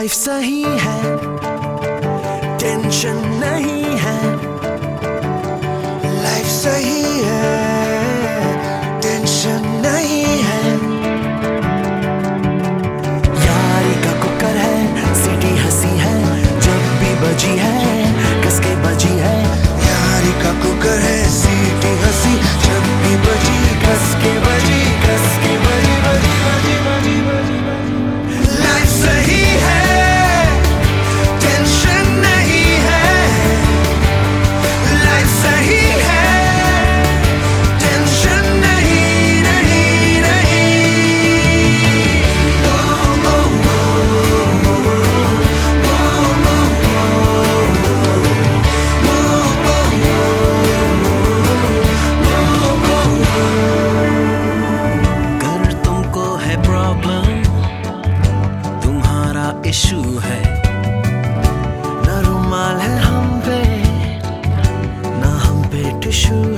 Life सही है, tension नहीं है। लाइफ सही है, टेंशन नहीं है। यारी का कुकर है, सीटी हंसी है, जब भी बजी है कसके बजी है। यारी का कुकर है, सीटी हंसी, जब भी बजी कसके बजी, कसके बजी बजी बजी बजी बजी बजी। लाइफ सही है, टेंशन नहीं है। लाइफ सही है, टेंशन नहीं नहीं नहीं। ओ, ओ, अगर तुमको है प्रॉब्लम, तुम्हारा इशू है, न रुमाल है हम पे, न हम पे टिश्यू